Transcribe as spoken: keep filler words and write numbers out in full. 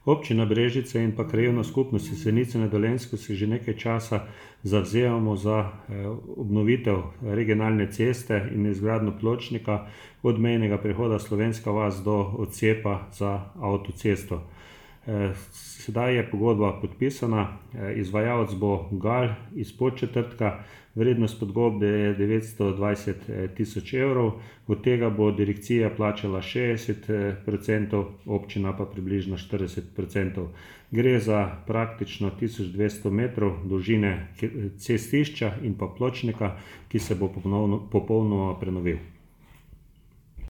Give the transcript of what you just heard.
Občina Brežice in pa Krajevna skupnost Jesenice na Dolenjskem se že nekaj časa zavzemamo za obnovitev regionalne ceste in izgradnjo pločnika od mejnega prehoda Slovenska vas do odcepa za avtocesto. Sedaj je pogodba podpisana, izvajalec bo Gal iz Podčetrtka, vrednost pogodbe je devetsto dvajset tisoč evrov, od tega bo direkcija plačala šestdeset procentov, občina pa približno štirideset procentov. Gre za praktično tisoč dvesto metrov dolžine cestišča in pa pločnika, ki se bo popolnoma prenovil.